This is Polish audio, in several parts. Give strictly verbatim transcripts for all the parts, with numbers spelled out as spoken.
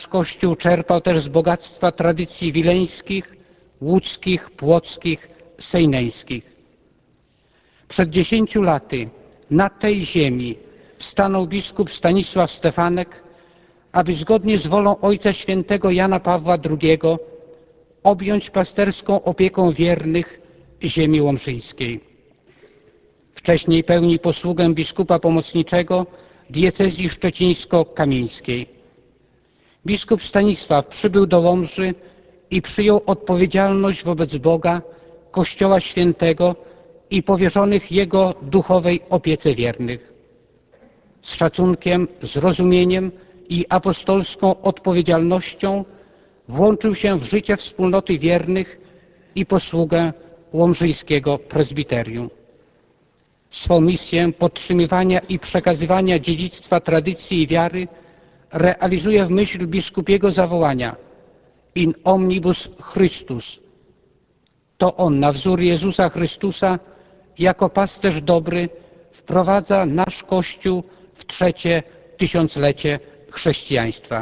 Kościół czerpał też z bogactwa tradycji wileńskich, łódzkich, płockich, sejneńskich. Przed dziesięciu laty na tej ziemi stanął biskup Stanisław Stefanek, aby zgodnie z wolą Ojca Świętego Jana Pawła drugiego objąć pasterską opieką wiernych ziemi łomżyńskiej. Wcześniej pełnił posługę biskupa pomocniczego diecezji szczecińsko-kamieńskiej. Biskup Stanisław przybył do Łomży i przyjął odpowiedzialność wobec Boga, Kościoła Świętego i powierzonych Jego duchowej opiece wiernych. Z szacunkiem, zrozumieniem i apostolską odpowiedzialnością włączył się w życie wspólnoty wiernych i posługę łomżyńskiego prezbiterium. Swą misję podtrzymywania i przekazywania dziedzictwa tradycji i wiary realizuje w myśl biskupiego zawołania in omnibus Christus. To On na wzór Jezusa Chrystusa jako pasterz dobry wprowadza nasz Kościół w trzecie tysiąclecie chrześcijaństwa.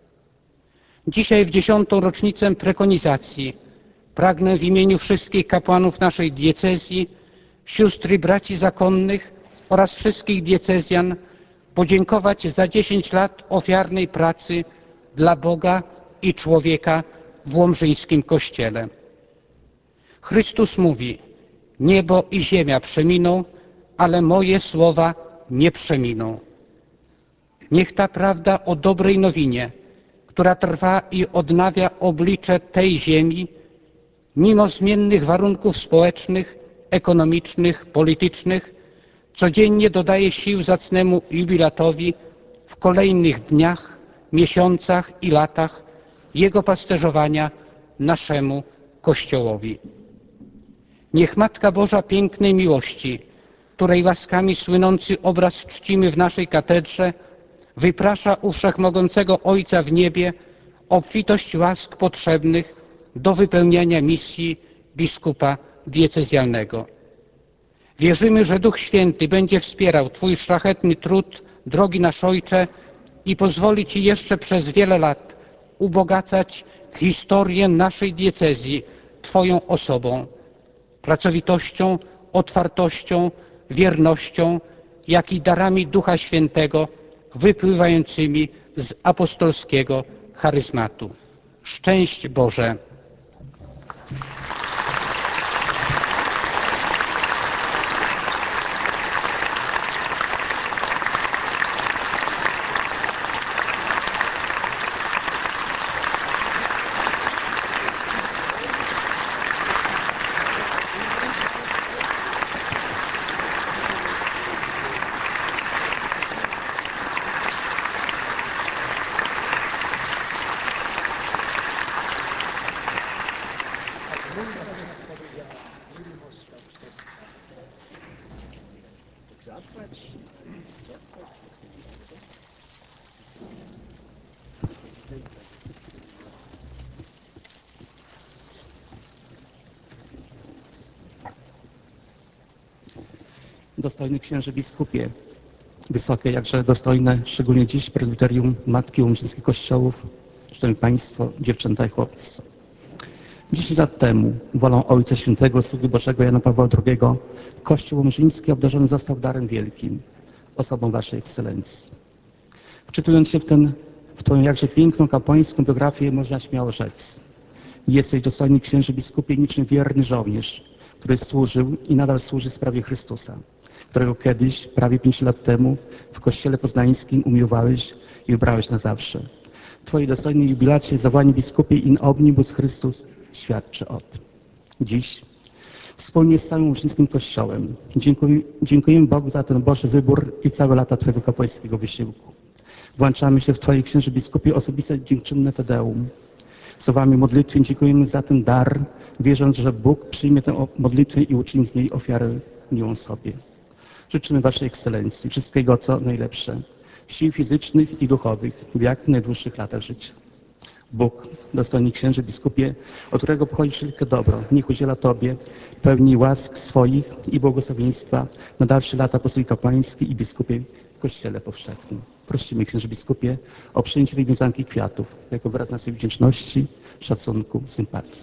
Dzisiaj w dziesiątą rocznicę prekonizacji pragnę w imieniu wszystkich kapłanów naszej diecezji, sióstr i braci zakonnych oraz wszystkich diecezjan podziękować za dziesięć lat ofiarnej pracy dla Boga i człowieka w łomżyńskim Kościele. Chrystus mówi: niebo i ziemia przeminą, ale moje słowa nie przeminą. Niech ta prawda o dobrej nowinie, która trwa i odnawia oblicze tej ziemi, mimo zmiennych warunków społecznych, ekonomicznych, politycznych, codziennie dodaje sił zacnemu jubilatowi w kolejnych dniach, miesiącach i latach Jego pasterzowania naszemu Kościołowi. Niech Matka Boża pięknej miłości, której łaskami słynący obraz czcimy w naszej katedrze, wyprasza u Wszechmogącego Ojca w niebie obfitość łask potrzebnych do wypełniania misji biskupa diecezjalnego. Wierzymy, że Duch Święty będzie wspierał Twój szlachetny trud, drogi nasz Ojcze, i pozwoli Ci jeszcze przez wiele lat ubogacać historię naszej diecezji Twoją osobą, pracowitością, otwartością, wiernością, jak i darami Ducha Świętego wypływającymi z apostolskiego charyzmatu. Szczęść Boże! Dostojny księże biskupie, wysokie, jakże dostojne, szczególnie dziś prezbiterium Matki Łomżyńskich Kościołów, szanowni Państwo, dziewczęta i chłopcy. Dziesięć lat temu, wolą Ojca Świętego, sługi Bożego Jana Pawła drugiego, Kościół Łomżyński obdarzony został darem wielkim, osobą Waszej Ekscelencji. Wczytując się w, ten, w Twoją jakże piękną kapłańską biografię, można śmiało rzec: jesteś, dostojny księże biskupie, niczym wierny żołnierz, który służył i nadal służy sprawie Chrystusa, którego kiedyś, prawie pięć lat temu, w Kościele Poznańskim umiłowałeś i wybrałeś na zawsze. Twoje dostojne jubilacie, zawołanie biskupie in omnibus Christus świadczy o tym. Dziś, wspólnie z całym Łomżyńskim Kościołem, dziękuję, dziękujemy Bogu za ten Boży wybór i całe lata Twojego kapłańskiego wysiłku. Włączamy się w Twoje, księże biskupie, osobiste dziękczynne Tedeum. Słowami modlitwy dziękujemy za ten dar, wierząc, że Bóg przyjmie tę modlitwę i uczyni z niej ofiarę miłą sobie. Życzymy Waszej Ekscelencji wszystkiego, co najlepsze, sił fizycznych i duchowych w jak najdłuższych latach życia. Bóg, dostojny księże biskupie, od którego pochodzi wszelkie dobro, niech udziela Tobie pełni łask swoich i błogosławieństwa na dalsze lata posługi kapłańskiej i biskupie w Kościele Powszechnym. prosimy, księże biskupie, o przyjęcie tej wiązanki kwiatów jako wyraz naszej wdzięczności, szacunku, sympatii.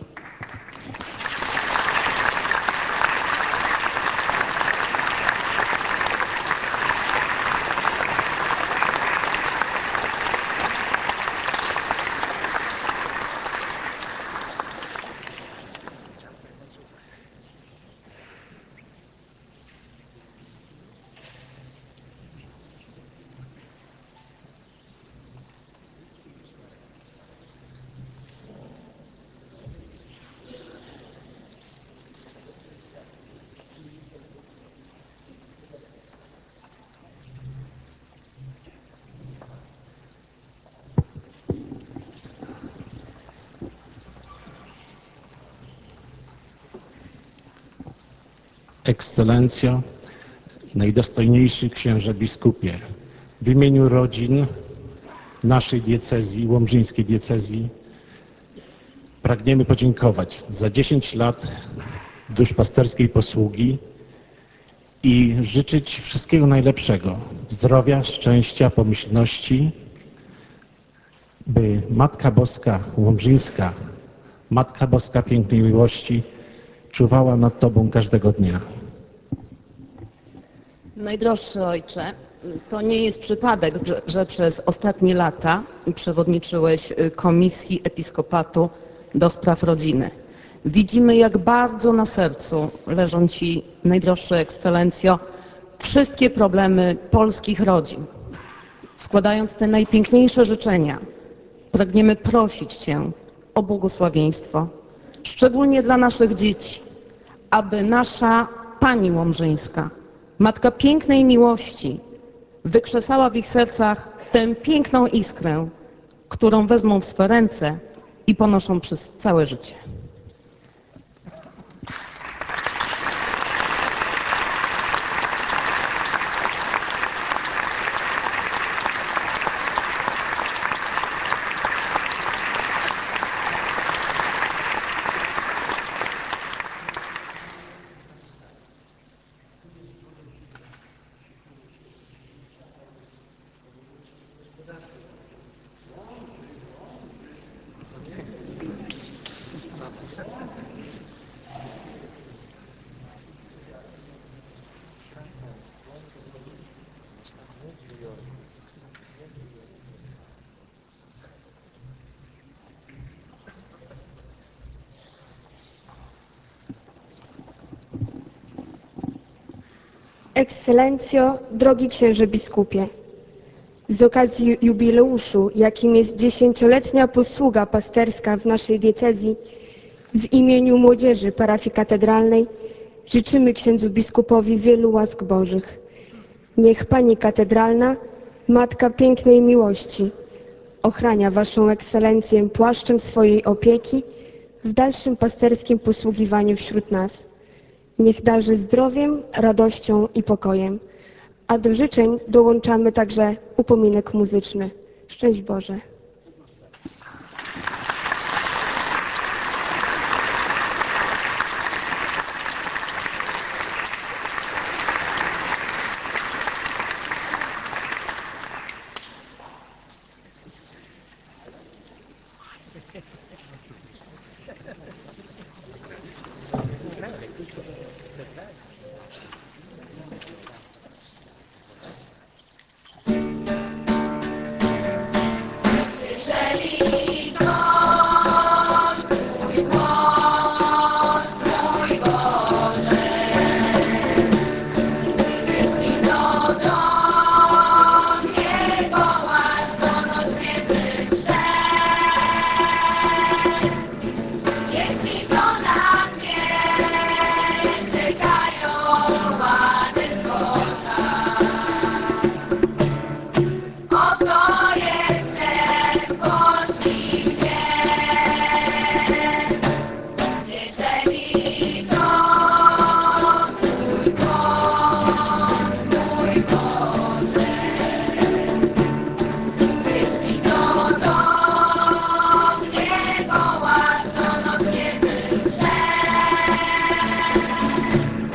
Ekscelencjo, najdostojniejszy księże biskupie, w imieniu rodzin naszej diecezji, łomżyńskiej diecezji, pragniemy podziękować za dziesięć lat duszpasterskiej posługi i życzyć wszystkiego najlepszego, zdrowia, szczęścia, pomyślności, by Matka Boska Łomżyńska, Matka Boska Pięknej Miłości czuwała nad Tobą każdego dnia. Najdroższy Ojcze, to nie jest przypadek, że, że przez ostatnie lata przewodniczyłeś Komisji Episkopatu do spraw rodziny. Widzimy, jak bardzo na sercu leżą Ci, Najdroższa Ekscelencjo, wszystkie problemy polskich rodzin. Składając te najpiękniejsze życzenia, pragniemy prosić Cię o błogosławieństwo, szczególnie dla naszych dzieci, aby nasza Pani Łomżyńska, Matka Pięknej Miłości, wykrzesała w ich sercach tę piękną iskrę, którą wezmą w swe ręce i ponoszą przez całe życie. Ekscelencjo, drogi księże biskupie, z okazji jubileuszu, jakim jest dziesięcioletnia posługa pasterska w naszej diecezji, w imieniu młodzieży parafii katedralnej życzymy księdzu biskupowi wielu łask bożych. Niech Pani Katedralna, Matka Pięknej Miłości, ochrania Waszą Ekscelencję płaszczem swojej opieki w dalszym pasterskim posługiwaniu wśród nas. Niech darzy zdrowiem, radością i pokojem. A do życzeń dołączamy także upominek muzyczny. Szczęść Boże.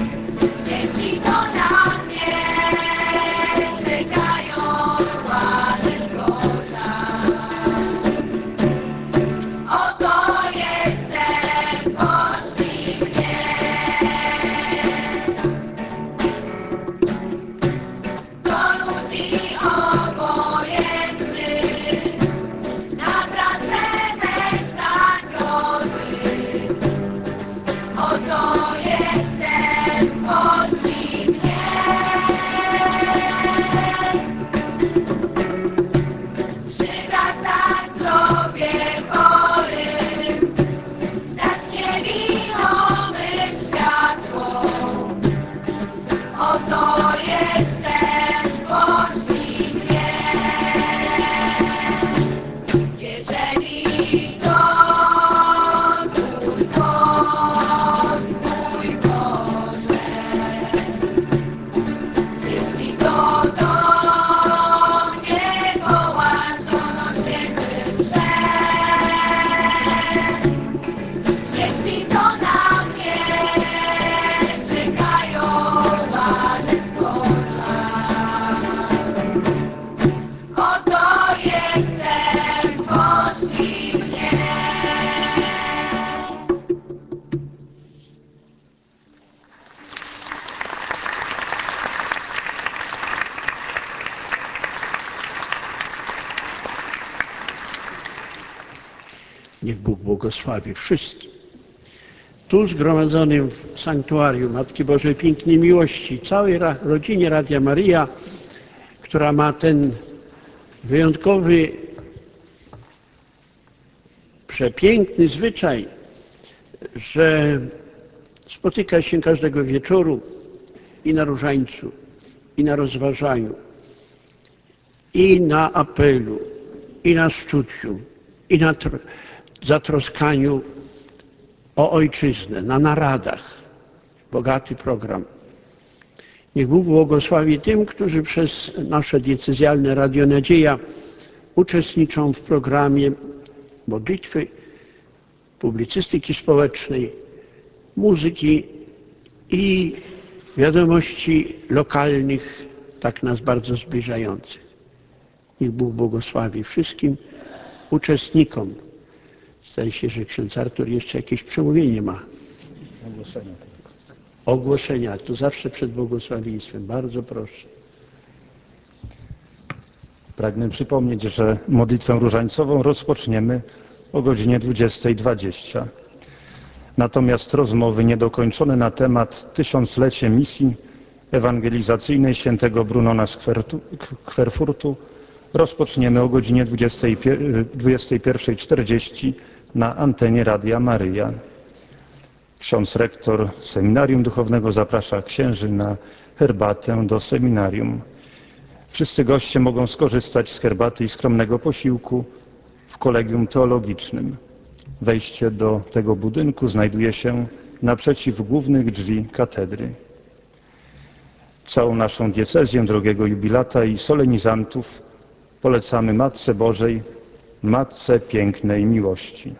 Jeśli to na mnie czekają Niech Bóg błogosławi wszystkim tu zgromadzonym w sanktuarium Matki Bożej Pięknej Miłości, całej rodzinie Radia Maryja, która ma ten wyjątkowy, przepiękny zwyczaj, że spotyka się każdego wieczoru i na różańcu, i na rozważaniu, i na apelu, i na studium, i na zatroskaniu o ojczyznę, na naradach. Bogaty program. Niech Bóg błogosławi tym, którzy przez nasze diecezjalne Radio Nadzieja uczestniczą w programie modlitwy, publicystyki społecznej, muzyki i wiadomości lokalnych, tak nas bardzo zbliżających. Niech Bóg błogosławi wszystkim uczestnikom. Zdaje się, że ksiądz Artur jeszcze jakieś przemówienie ma. Ogłoszenia. Ogłoszenia. To zawsze przed błogosławieństwem. Bardzo proszę. Pragnę przypomnieć, że modlitwę różańcową rozpoczniemy o godzinie dwudziestej dwadzieścia. Natomiast rozmowy niedokończone na temat tysiąclecie misji ewangelizacyjnej świętego Brunona z Querfurtu rozpoczniemy o godzinie dwudziestej pierwszej czterdzieści na antenie Radia Maryja. Ksiądz rektor Seminarium Duchownego zaprasza księży na herbatę do seminarium. Wszyscy goście mogą skorzystać z herbaty i skromnego posiłku w kolegium teologicznym. Wejście do tego budynku znajduje się naprzeciw głównych drzwi katedry. Całą naszą diecezję, drogiego jubilata i solenizantów polecamy Matce Bożej, Matce Pięknej Miłości.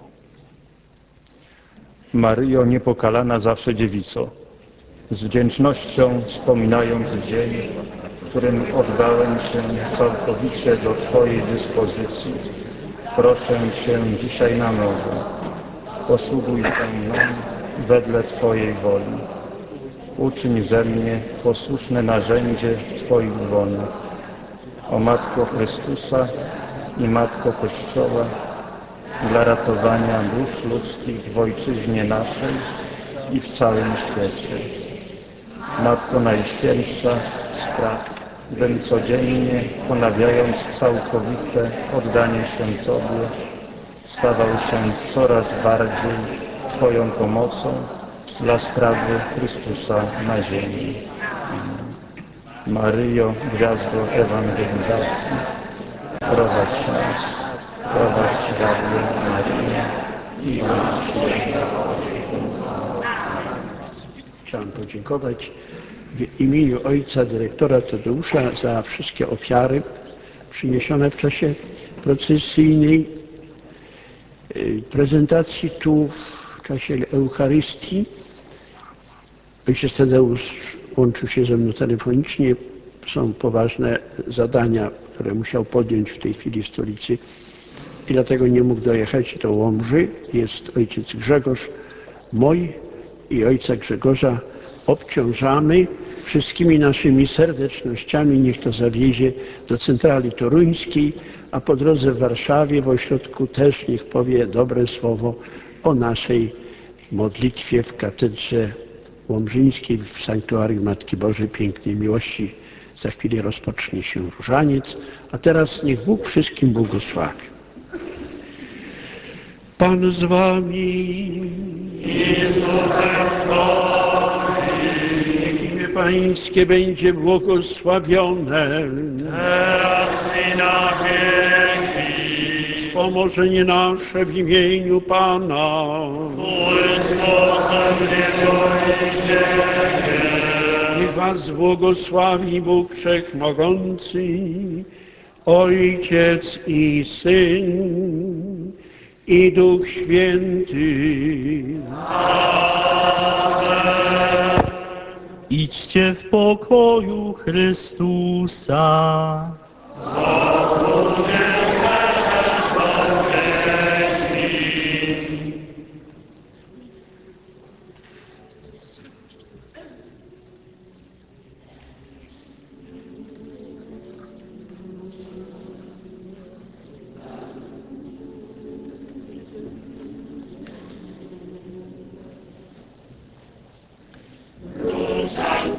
Maryjo niepokalana zawsze dziewico, z wdzięcznością wspominając dzień, w którym oddałem się całkowicie do Twojej dyspozycji, proszę Cię dzisiaj na nowo, posługuj się mną wedle Twojej woli. Uczyń ze mnie posłuszne narzędzie w Twoich dłoniach. O Matko Chrystusa i Matko Kościoła, dla ratowania dusz ludzkich w ojczyźnie naszej i w całym świecie. Matko Najświętsza, spraw, bym codziennie, ponawiając całkowite oddanie się Tobie, stawał się coraz bardziej Twoją pomocą dla sprawy Chrystusa na ziemi. Maryjo, gwiazdo ewangelizacji, prowadź nas, prowadź Radio Maryję i Chciałem podziękować w imieniu ojca dyrektora Tadeusza za wszystkie ofiary przyniesione w czasie procesyjnej prezentacji tu w czasie Eucharystii. Ojciec Tadeusz łączył się ze mną telefonicznie. Są poważne zadania, które musiał podjąć w tej chwili w stolicy i dlatego nie mógł dojechać do Łomży. Jest ojciec Grzegorz Moj i ojca Grzegorza obciążamy wszystkimi naszymi serdecznościami. Niech to zawiezie do centrali toruńskiej, a po drodze w Warszawie w ośrodku też niech powie dobre słowo o naszej modlitwie w katedrze łomżyńskiej w sanktuarium Matki Bożej Pięknej Miłości. Za chwilę rozpocznie się różaniec, a teraz niech Bóg wszystkim błogosławi. Pan z wami. Niech imię Pańskie będzie błogosławione. Teraz i na wieki. wspomożenie nasze w imieniu Pana. Niech was błogosławi Bóg Wszechmogący, Ojciec i Syn, i Duch Święty. Idźcie w pokoju Chrystusa.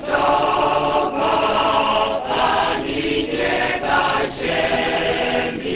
Różańcowa Pani nieba ziemi,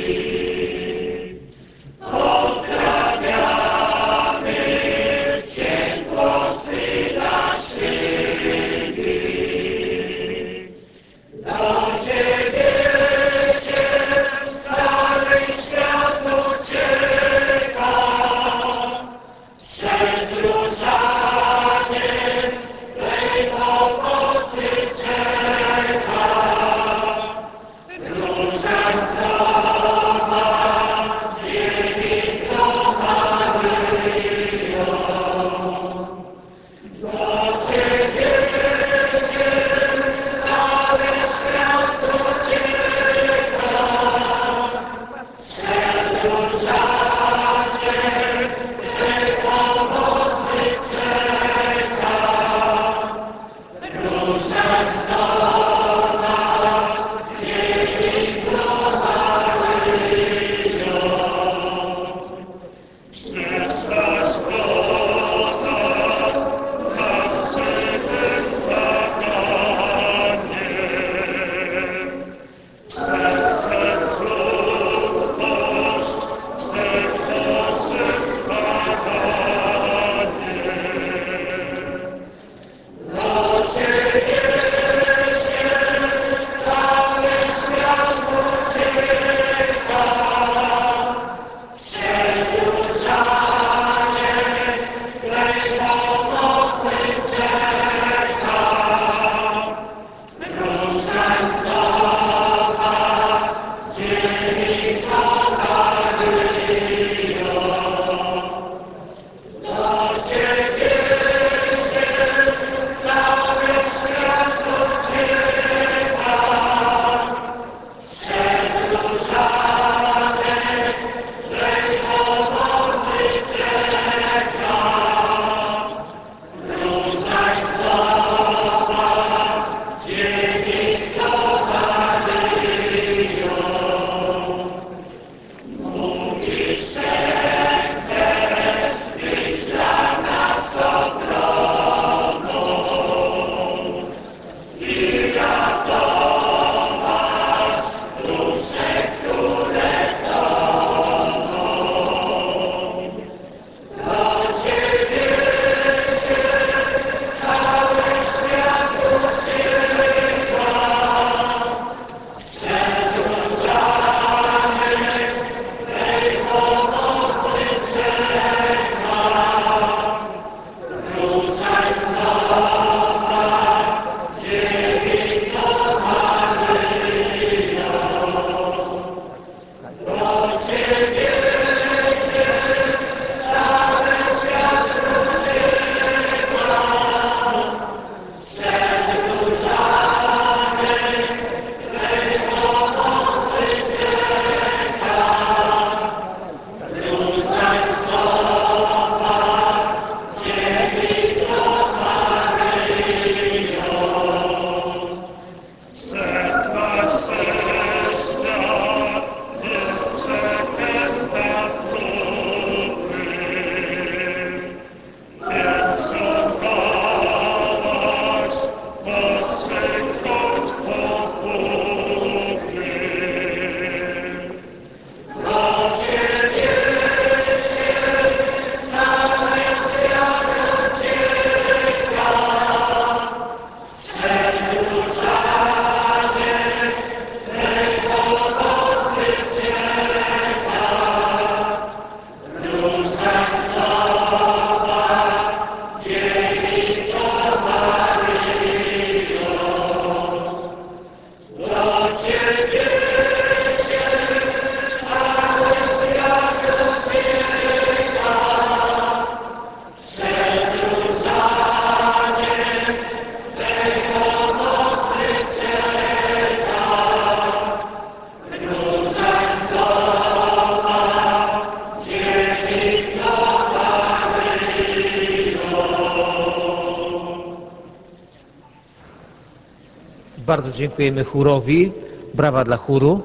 Bardzo dziękujemy chórowi. Brawa dla chóru.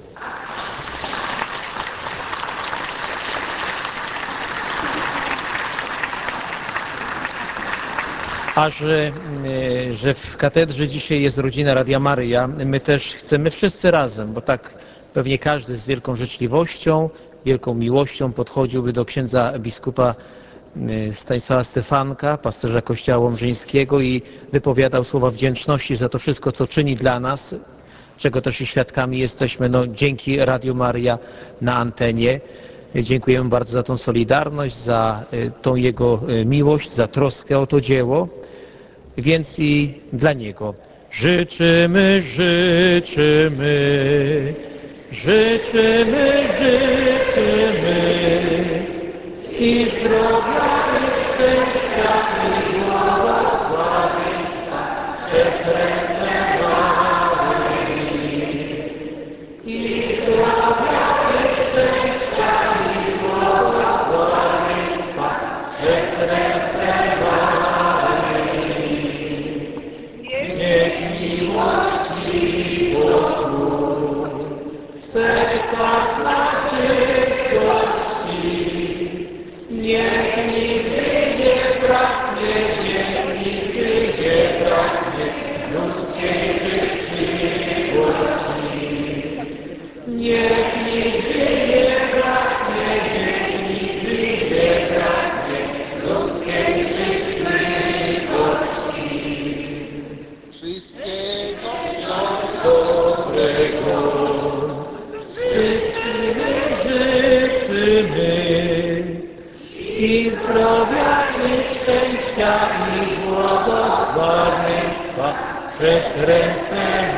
A że, że w katedrze dzisiaj jest rodzina Radia Maryja, my też chcemy wszyscy razem, bo tak pewnie każdy z wielką życzliwością, wielką miłością podchodziłby do księdza biskupa Stanisława Stefanka, pasterza Kościoła Łomżyńskiego i wypowiadał słowa wdzięczności za to wszystko, co czyni dla nas, czego też i świadkami jesteśmy, no, dzięki Radiu Maryja na antenie. Dziękujemy bardzo za tą solidarność, za tą jego miłość, za troskę o to dzieło, więc i dla niego życzymy, życzymy, życzymy, życzymy i zdrowia i szczęścia i błogosławieństwa przez ręce Maryi. I zdrowia i szczęścia i błogosławieństwa przez ręce Maryi. Niech miłości Bogu w sercach naszych gości. Niech nigdy nie braknie, niech nigdy nie braknie ludzkiej życzliwości. Niech nigdy nie braknie, niech nigdy nie braknie ludzkiej życzliwości. Wszystkiego dobrego wszystkim życzymy. I zdrowia, i szczęścia, i błogosławieństwa przez ręce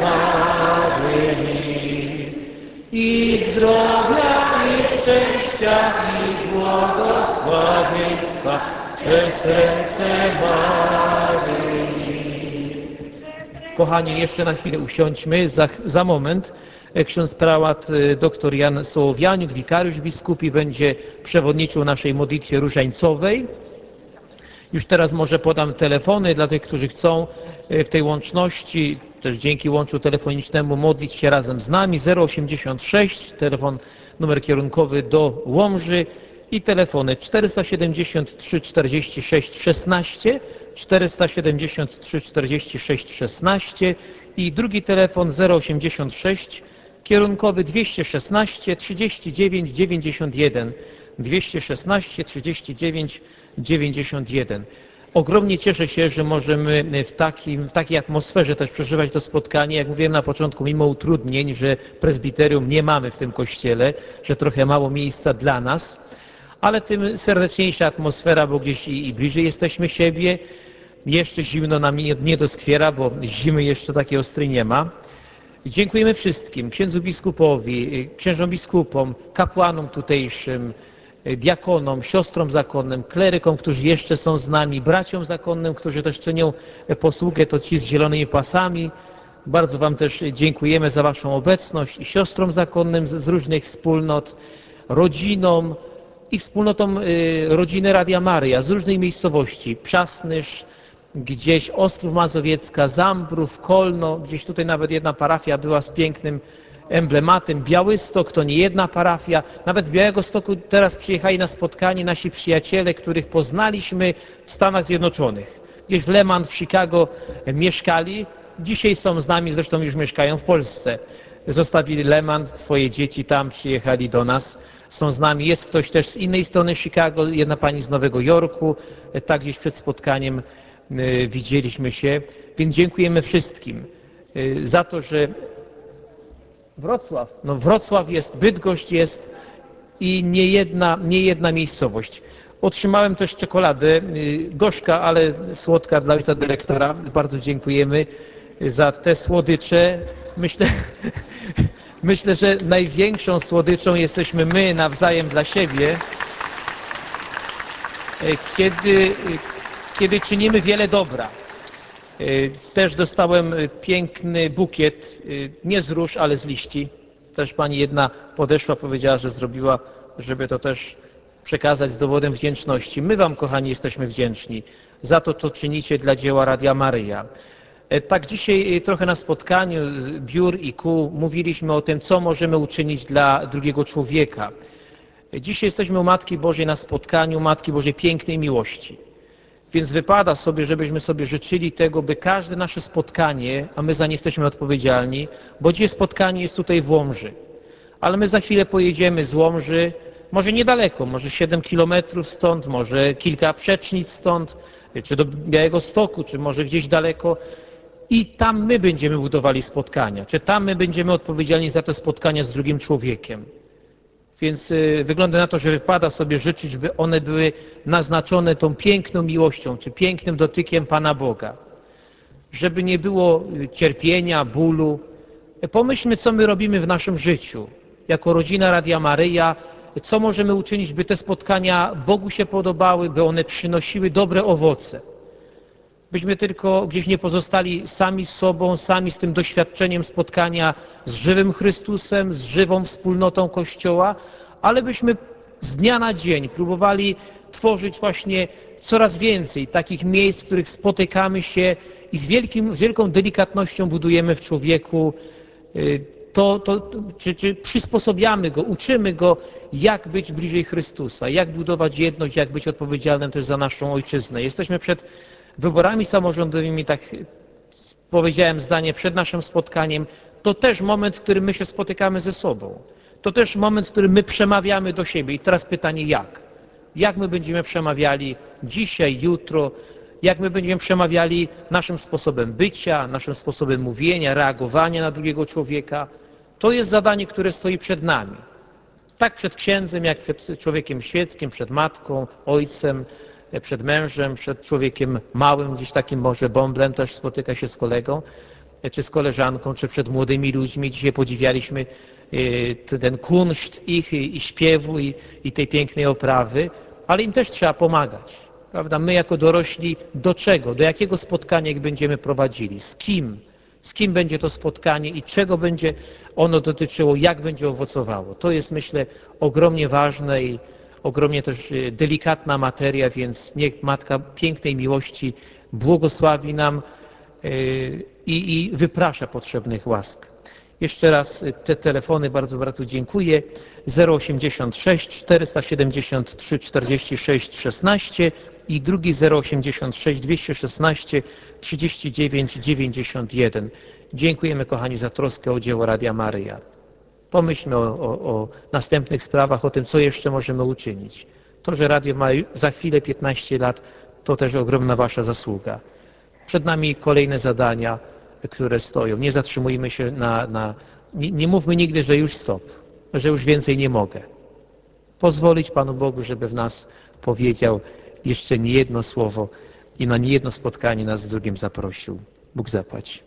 Maryi. I zdrowia, i szczęścia, i błogosławieństwa przez ręce Maryi. Kochani, jeszcze na chwilę usiądźmy, za, za moment ksiądz prałat dr Jan Sołowianiuk, wikariusz biskupi, będzie przewodniczył naszej modlitwie różańcowej. Już teraz może podam telefony dla tych, którzy chcą w tej łączności, też dzięki łączu telefonicznemu, modlić się razem z nami. zero osiemdziesiąt sześć, telefon, numer kierunkowy do Łomży i telefony czterysta siedemdziesiąt trzy czterdzieści sześć szesnaście, czterysta siedemdziesiąt trzy czterdzieści sześć szesnaście i drugi telefon zero osiemdziesiąt sześć, kierunkowy dwieście szesnaście trzydzieści dziewięć dziewięćdziesiąt jeden, dwieście szesnaście trzydzieści dziewięć dziewięćdziesiąt jeden. Ogromnie cieszę się, że możemy w, takim, w takiej atmosferze też przeżywać to spotkanie. Jak mówiłem na początku, mimo utrudnień, że prezbiterium nie mamy w tym kościele, że trochę mało miejsca dla nas, ale tym serdeczniejsza atmosfera, bo gdzieś i, i bliżej jesteśmy siebie. Jeszcze zimno nam nie, nie doskwiera, bo zimy jeszcze takiej ostrej nie ma. Dziękujemy wszystkim, księdzu biskupowi, księżom biskupom, kapłanom tutejszym, diakonom, siostrom zakonnym, klerykom, którzy jeszcze są z nami, braciom zakonnym, którzy też czynią posługę, to ci z zielonymi pasami. Bardzo wam też dziękujemy za waszą obecność i siostrom zakonnym z różnych wspólnot, rodzinom i wspólnotom rodziny Radia Maryja z różnej miejscowości, Przasnysz, gdzieś Ostrów Mazowiecka, Zambrów, Kolno, gdzieś tutaj nawet jedna parafia była z pięknym emblematem, Białystok to nie jedna parafia, nawet z Białegostoku teraz przyjechali na spotkanie nasi przyjaciele, których poznaliśmy w Stanach Zjednoczonych. Gdzieś w Le Mans, w Chicago mieszkali, dzisiaj są z nami, zresztą już mieszkają w Polsce. Zostawili Le Mans, swoje dzieci tam, przyjechali do nas, są z nami. Jest ktoś też z innej strony Chicago, jedna pani z Nowego Jorku, tak gdzieś przed spotkaniem widzieliśmy się, więc dziękujemy wszystkim za to, że Wrocław, no Wrocław jest, Bydgoszcz jest i nie jedna, nie jedna miejscowość. Otrzymałem też czekoladę, gorzka, ale słodka dla ojca dyrektora. Bardzo dziękujemy za te słodycze. Myślę, myślę, że największą słodyczą jesteśmy my nawzajem dla siebie, kiedy kiedy czynimy wiele dobra. Też dostałem piękny bukiet, nie z róż, ale z liści. Też pani jedna podeszła, powiedziała, że zrobiła, żeby to też przekazać z dowodem wdzięczności. My wam, kochani, jesteśmy wdzięczni za to, co czynicie dla dzieła Radia Maryja. Tak dzisiaj trochę na spotkaniu biur i kół mówiliśmy o tym, co możemy uczynić dla drugiego człowieka. Dzisiaj jesteśmy u Matki Bożej na spotkaniu Matki Bożej pięknej miłości. Więc wypada sobie, żebyśmy sobie życzyli tego, by każde nasze spotkanie, a my za nie jesteśmy odpowiedzialni, bo dzisiaj spotkanie jest tutaj w Łomży, ale my za chwilę pojedziemy z Łomży, może niedaleko, może siedem kilometrów stąd, może kilka przecznic stąd, czy do Białegostoku, czy może gdzieś daleko i tam my będziemy budowali spotkania, czy tam my będziemy odpowiedzialni za te spotkania z drugim człowiekiem. Więc y, wygląda na to, że wypada sobie życzyć, by one były naznaczone tą piękną miłością, czy pięknym dotykiem Pana Boga. Żeby nie było cierpienia, bólu. Pomyślmy, co my robimy w naszym życiu. Jako rodzina Radia Maryja, co możemy uczynić, by te spotkania Bogu się podobały, by one przynosiły dobre owoce. Byśmy tylko gdzieś nie pozostali sami z sobą, sami z tym doświadczeniem spotkania z żywym Chrystusem, z żywą wspólnotą Kościoła, ale byśmy z dnia na dzień próbowali tworzyć właśnie coraz więcej takich miejsc, w których spotykamy się i z, wielkim, z wielką delikatnością budujemy w człowieku to, to czy, czy przysposobiamy go, uczymy go, jak być bliżej Chrystusa, jak budować jedność, jak być odpowiedzialnym też za naszą ojczyznę. Jesteśmy przed wyborami samorządowymi, tak powiedziałem zdanie przed naszym spotkaniem, to też moment, w którym my się spotykamy ze sobą. To też moment, w którym my przemawiamy do siebie. I teraz pytanie jak? Jak my będziemy przemawiali dzisiaj, jutro? Jak my będziemy przemawiali naszym sposobem bycia, naszym sposobem mówienia, reagowania na drugiego człowieka? To jest zadanie, które stoi przed nami. Tak przed księdzem, jak przed człowiekiem świeckim, przed matką, ojcem, przed mężem, przed człowiekiem małym, gdzieś takim może bąblem też spotyka się z kolegą, czy z koleżanką, czy przed młodymi ludźmi. Dzisiaj podziwialiśmy ten kunszt ich i śpiewu i, i tej pięknej oprawy, ale im też trzeba pomagać. Prawda? My jako dorośli do czego, do jakiego spotkania ich będziemy prowadzili, z kim, z kim będzie to spotkanie i czego będzie ono dotyczyło, jak będzie owocowało. To jest, myślę, ogromnie ważne i ogromnie też delikatna materia, więc niech Matka Pięknej Miłości błogosławi nam i, i wyprasza potrzebnych łask. Jeszcze raz te telefony bardzo bratu dziękuję. zero osiemdziesiąt sześć czterysta siedemdziesiąt trzy czterdzieści sześć szesnaście i drugi zero osiemdziesiąt sześć dwieście szesnaście trzydzieści dziewięć dziewięćdziesiąt jeden. Dziękujemy, kochani, za troskę o dzieło Radia Maryja. Pomyślmy o, o, o następnych sprawach, o tym, co jeszcze możemy uczynić. To, że radio ma za chwilę piętnaście lat, to też ogromna wasza zasługa. Przed nami kolejne zadania, które stoją. Nie zatrzymujmy się na... na nie, nie mówmy nigdy, że już stop, że już więcej nie mogę. Pozwolić Panu Bogu, żeby w nas powiedział jeszcze nie jedno słowo i na niejedno spotkanie nas z drugim zaprosił. Bóg zapłać.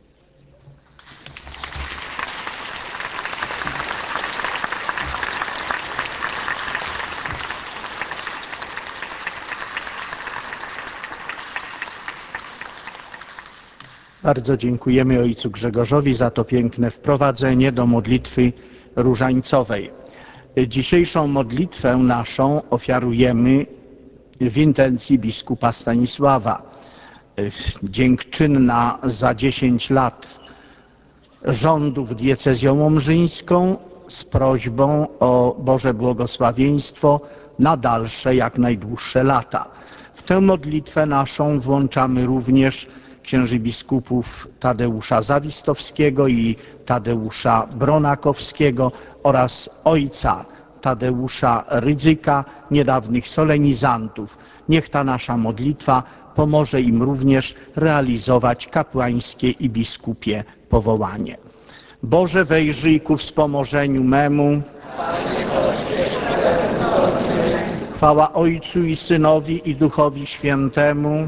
Bardzo dziękujemy ojcu Grzegorzowi za to piękne wprowadzenie do modlitwy różańcowej. Dzisiejszą modlitwę naszą ofiarujemy w intencji biskupa Stanisława. Dziękczynna za dziesięć lat rządów diecezją łomżyńską z prośbą o Boże błogosławieństwo na dalsze, jak najdłuższe lata. W tę modlitwę naszą włączamy również księży biskupów Tadeusza Zawistowskiego i Tadeusza Bronakowskiego oraz ojca Tadeusza Rydzyka, niedawnych solenizantów. Niech ta nasza modlitwa pomoże im również realizować kapłańskie i biskupie powołanie. Boże, wejrzyj ku wspomożeniu memu. Chwała Ojcu i Synowi i Duchowi Świętemu.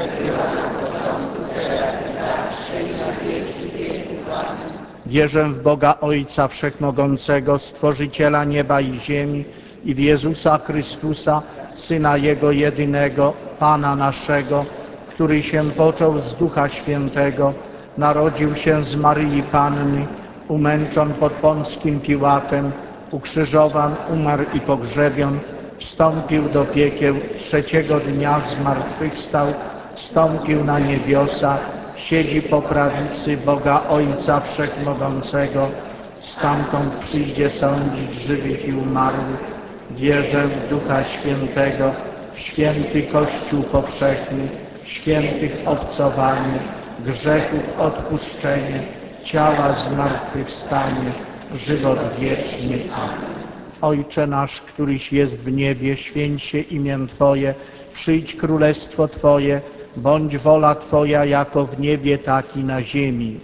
Wierzę w Boga Ojca Wszechmogącego, Stworzyciela nieba i ziemi i w Jezusa Chrystusa, Syna Jego jedynego, Pana naszego, który się począł z Ducha Świętego, narodził się z Maryi Panny, umęczon pod Pąckim Piłatem, ukrzyżowan, umarł i pogrzebion, wstąpił do piekieł, trzeciego dnia zmartwychwstał, wstąpił na niebiosa, siedzi po prawicy Boga Ojca Wszechmogącego, stamtąd przyjdzie sądzić żywych i umarłych. Wierzę w Ducha Świętego, w święty Kościół powszechny, w świętych obcowanie, grzechów odpuszczenie, ciała zmartwychwstanie, żywot wieczny. Amen. Ojcze nasz, któryś jest w niebie, święć się imię Twoje, przyjdź królestwo Twoje, bądź wola Twoja jako w niebie, tak i na ziemi.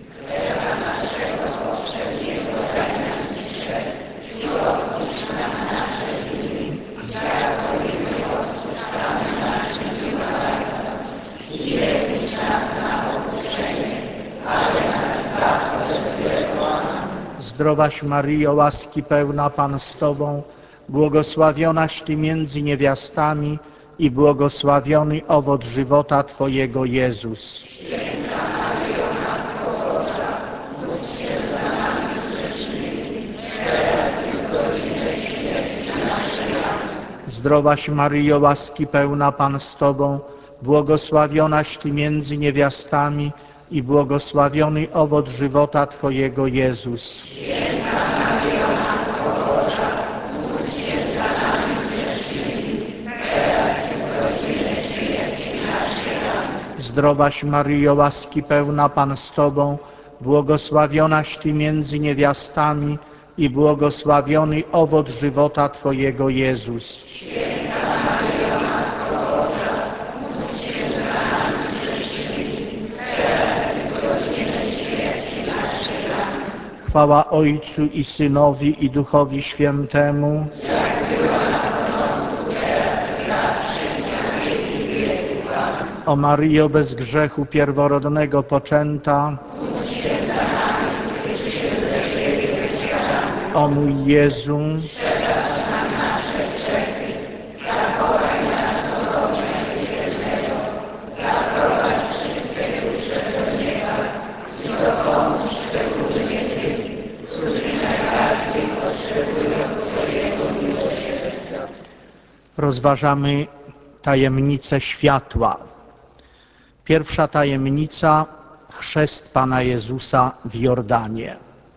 Zdrowaś Maryjo, łaski pełna, Pan z Tobą, błogosławionaś Ty między niewiastami i błogosławiony owoc żywota Twojego, Jezus. Zdrowaś Maryjo, łaski pełna, Pan z Tobą, błogosławionaś Ty między niewiastami i błogosławiony owoc żywota Twojego, Jezus. Zdrowaś Maryjo, łaski pełna, Pan z Tobą, błogosławionaś Ty między niewiastami i błogosławiony owoc żywota Twojego, Jezus. Chwała Ojcu i Synowi i Duchowi Świętemu. O Maryjo, bez grzechu pierworodnego poczęta. O mój Jezu. Rozważamy tajemnicę światła. Pierwsza tajemnica, chrzest Pana Jezusa w Jordanie.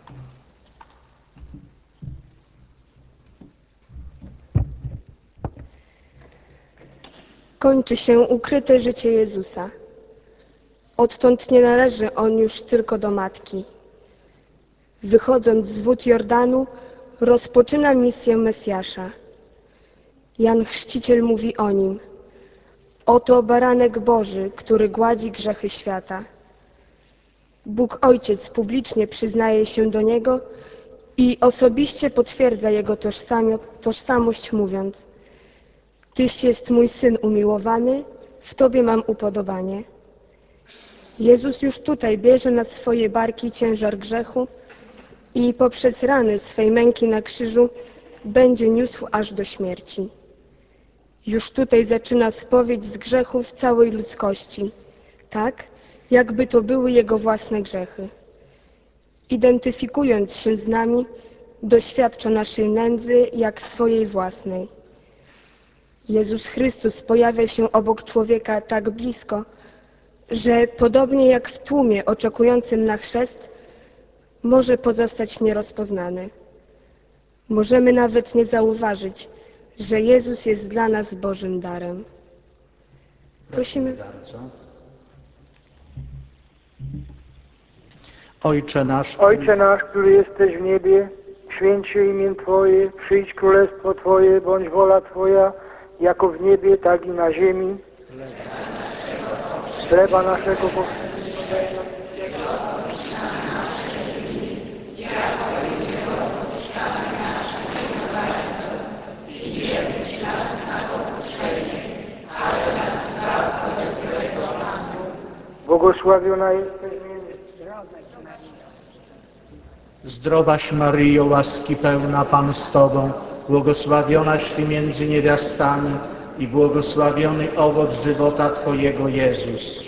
Kończy się ukryte życie Jezusa. Odtąd nie należy On już tylko do Matki. Wychodząc z wód Jordanu, rozpoczyna misję Mesjasza. Jan Chrzciciel mówi o Nim: oto baranek Boży, który gładzi grzechy świata. Bóg Ojciec publicznie przyznaje się do Niego i osobiście potwierdza Jego tożsamość, mówiąc: Tyś jest mój Syn umiłowany, w Tobie mam upodobanie. Jezus już tutaj bierze na swoje barki ciężar grzechu i poprzez rany swej męki na krzyżu będzie niósł aż do śmierci. Już tutaj zaczyna spowiedź z grzechów całej ludzkości, tak jakby to były Jego własne grzechy. Identyfikując się z nami, doświadcza naszej nędzy jak swojej własnej. Jezus Chrystus pojawia się obok człowieka tak blisko, że podobnie jak w tłumie oczekującym na chrzest, może pozostać nierozpoznany. Możemy nawet nie zauważyć, że Jezus jest dla nas Bożym darem. Prosimy. Ojcze nasz, Ojcze nasz, który jesteś w niebie, święć się imię Twoje, przyjdź królestwo Twoje, bądź wola Twoja, jako w niebie, tak i na ziemi. Chleba naszego powszedniego. Błogosławiona jesteś między... Zdrowaś Maryjo, łaski pełna, Pan z Tobą, błogosławionaś Ty między niewiastami i błogosławiony owoc żywota Twojego, Jezus.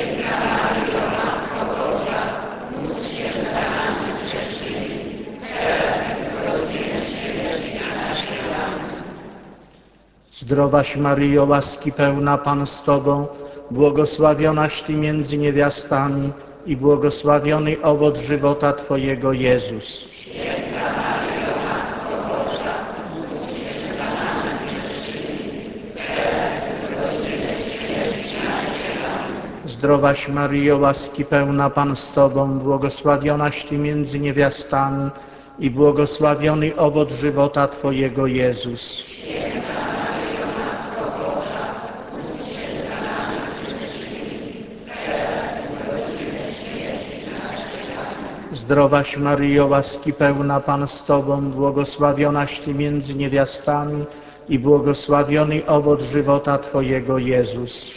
Zdrowaś Maryjo, łaski pełna, Pan z Tobą, błogosławionaś Ty między niewiastami i błogosławiony owoc żywota Twojego, Jezus. Zdrowaś Maryjo, łaski pełna, Pan z Tobą, błogosławionaś Ty między niewiastami i błogosławiony owoc żywota Twojego, Jezus. Zdrowaś Maryjo, łaski pełna, Pan z Tobą, błogosławionaś Ty między niewiastami i błogosławiony owoc żywota Twojego, Jezus.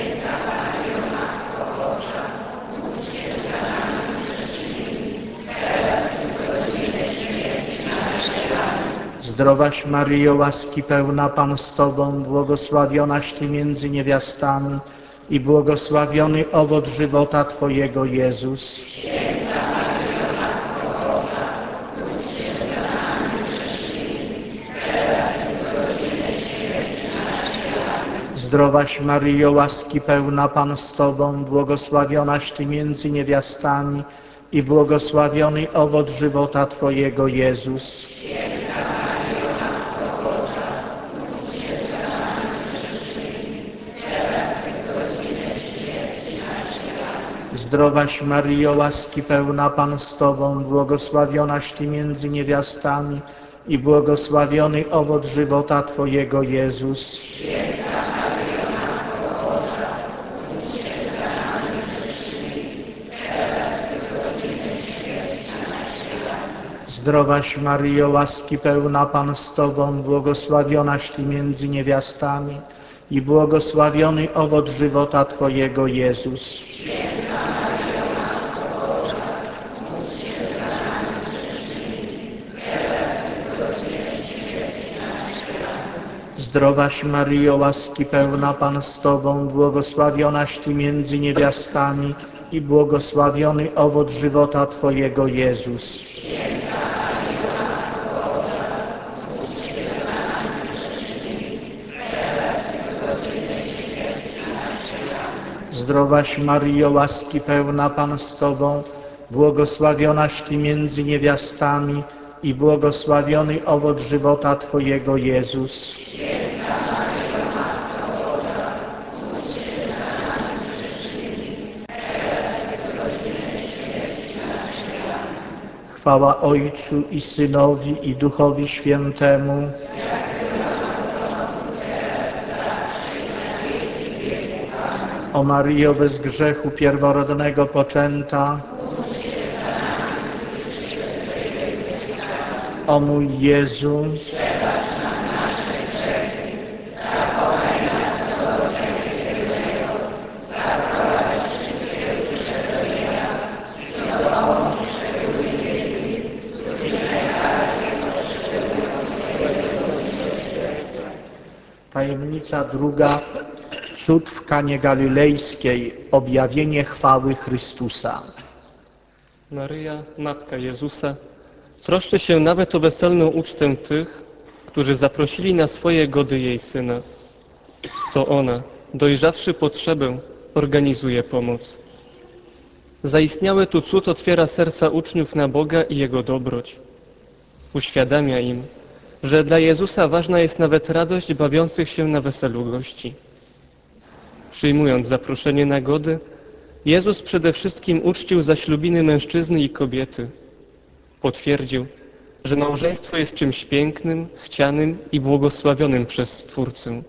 Zdrowaś Maryjo, łaski pełna, Pan z Tobą, błogosławionaś Ty między niewiastami i błogosławiony owoc żywota Twojego, Jezus. Zdrowaś Maryjo, łaski pełna, Pan z Tobą, błogosławionaś Ty między niewiastami i błogosławiony owoc żywota Twojego, Jezus. Zdrowaś Maryjo, łaski pełna, Pan z Tobą, błogosławionaś Ty między niewiastami i błogosławiony owoc żywota Twojego, Jezus. Zdrowaś Maryjo, łaski pełna, Pan z Tobą, błogosławionaś Ty między niewiastami i błogosławiony owoc żywota Twojego, Jezus. Zdrowaś Maryjo, łaski pełna, Pan z Tobą, błogosławionaś Ty między niewiastami i błogosławiony owoc żywota Twojego, Jezus. Zdrowaś Maryjo, łaski pełna, Pan z Tobą, błogosławionaś Ty między niewiastami i błogosławiony owoc żywota Twojego, Jezus. Chwała Ojcu i Synowi i Duchowi Świętemu. O Maryjo, bez grzechu pierworodnego poczęta, o mój Jezu, tajemnica druga, cud w Kanie Galilejskiej, objawienie chwały Chrystusa. Maryja, Matka Jezusa, troszczy się nawet o weselną ucztę tych, którzy zaprosili na swoje gody jej Syna. To ona, dojrzawszy potrzebę, organizuje pomoc. Zaistniały tu cud otwiera serca uczniów na Boga i Jego dobroć. Uświadamia im, że dla Jezusa ważna jest nawet radość bawiących się na weselu gości. Przyjmując zaproszenie na gody, Jezus przede wszystkim uczcił zaślubiny mężczyzny i kobiety. Potwierdził, że małżeństwo jest czymś pięknym, chcianym i błogosławionym przez Stwórcę.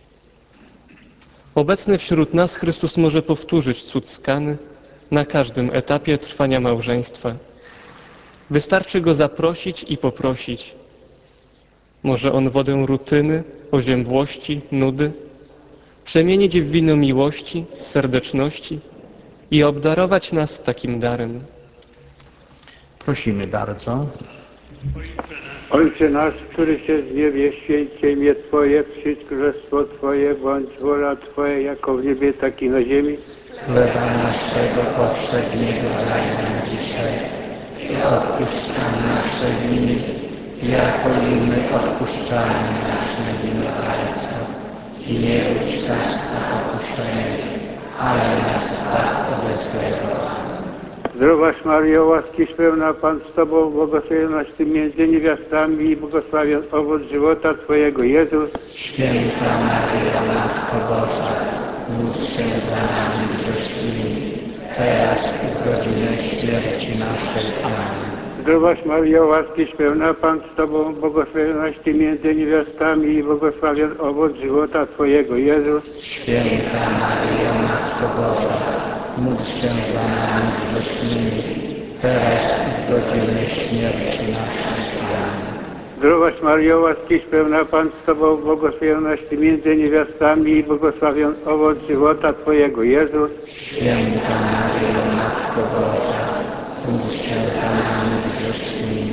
Obecny wśród nas Chrystus może powtórzyć cud z Kany na każdym etapie trwania małżeństwa. Wystarczy Go zaprosić i poprosić. Może On wodę rutyny, oziębłości, nudy przemienić w wino miłości, serdeczności i obdarować nas takim darem. Prosimy bardzo. Ojcze nasz, któryś jest w niebie, święcie imię Twoje, przyjdź królestwo Twoje, bądź wola Twoja, jako w niebie, tak i na ziemi. Chleba naszego powszedniego daj nam dzisiaj i odpuść nam nasze winy, jako i my odpuszczamy naszym winowajcom. I nie budź nas na pokuszenie, ale nas zbaw ode złego. Zdrowaś Maryjo, łaskiś pełna, Pan z Tobą, błogosławionaś Ty między niewiastami i błogosławiony owoc żywota Twojego, Jezus. Święta Maryjo, Matko Boża, módl się za nami grzesznymi, teraz i w godzinę śmierci naszej. Amen. Zdrowaś Maryjo, łaskiś pełna, Pan z Tobą, błogosławionaś Ty między niewiastami i błogosławiony owoc żywota Twojego, Jezus. Święta Maryjo, Matko Boża, módl się za nami grzesznymi, teraz i w godzinę śmierci naszej. Amen. Zdrowaś Maryjo, łaskiś pełna, Pan z Tobą, błogosławionaś Ty między niewiastami i błogosławiony owoc żywota Twojego, Jezus. Święta Maryjo, Matko Boża, módl się za nami grzesznymi,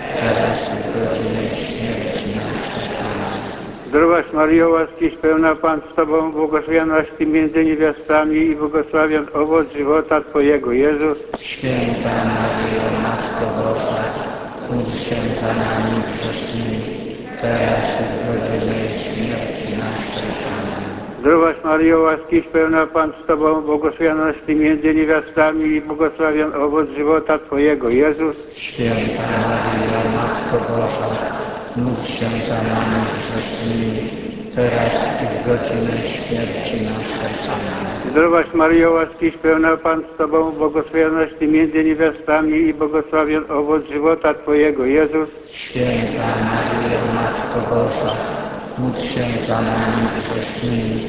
teraz i w godzinę śmierci naszej. Amen. Zdrowaś Maryjo, łaskiś pełna, Pan z Tobą, błogosławionaś Ty między niewiastami i błogosławiony owoc żywota Twojego, Jezus. Święta Maryjo, Matko Boża, módl się za nami grzesznymi, teraz i w godzinę śmierci naszej. Amen. Zdrowaś Maryjo, łaskiś pełna, Pan z Tobą, błogosławionaś Ty między niewiastami i błogosławiony owoc żywota Twojego, Jezus. Święta Maryjo, Matko Boża, módl się za nami grzesznymi, teraz i w godzinę śmierci naszej. Amen. Zdrowaś Maryjo, łaskiś pełna, Pan z Tobą, błogosławionaś Ty między niewiastami i błogosławiony owoc żywota Twojego, Jezus. Święta Maryjo, Matko Boża, módl się za nami grzesznymi,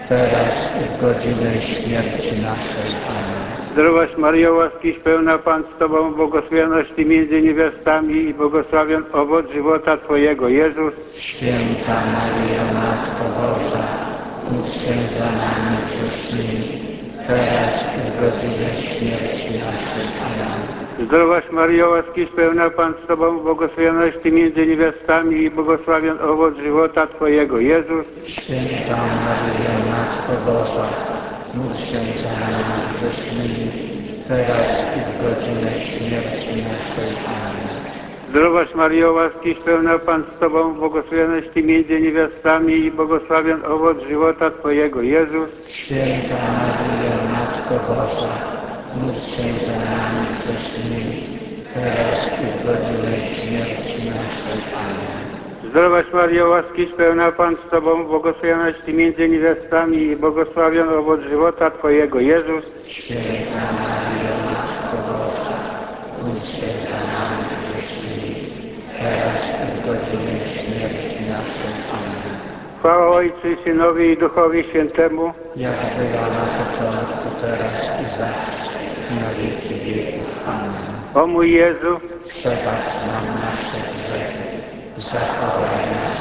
teraz i w godzinę śmierci naszej. Amen. Zdrowaś Maryjo, łaskiś pełna, Pan z Tobą, błogosławionaś Ty między niewiastami i błogosławiony owoc żywota Twojego, Jezus. Święta Maryjo, Matko Boża, módl się za nami grzesznymi, teraz i w godzinę śmierci naszej. Amen. Zdrowaś Maryjo, łaskiś pełna, Pan z Tobą, błogosławionaś Ty między niewiastami i błogosławiony owoc żywota Twojego, Jezus. Święta Maryjo, Matko Boża, módl się za nami grzesznymi, teraz i w godzinę śmierci naszej. Amen. Zdrowaś Maryjo, łaskiś pełna, Pan z Tobą, błogosławionaś Ty między niewiastami i błogosławiony owoc żywota Twojego, Jezus. Święta Maryjo, Matko Boża, módl się za nami grzesznymi, teraz i w godzinę śmierci naszej. Amen. Zdrowaś Maryjo, łaskiś pełna, Pan z Tobą, błogosławionaś Ty między niewiastami i błogosławiony owoc żywota Twojego, Jezus. Święta Maryjo, Matko Boża, módl się za nami grzesznymi, teraz i w godzinę śmierci naszej. Amen. Chwała Ojcu i Synowi i Duchowi Świętemu, jak była na początku, teraz i zawsze, i na wieki wieków. Amen. o mój Jezu, Przebacz nam nasze grzechy, zachowaj nas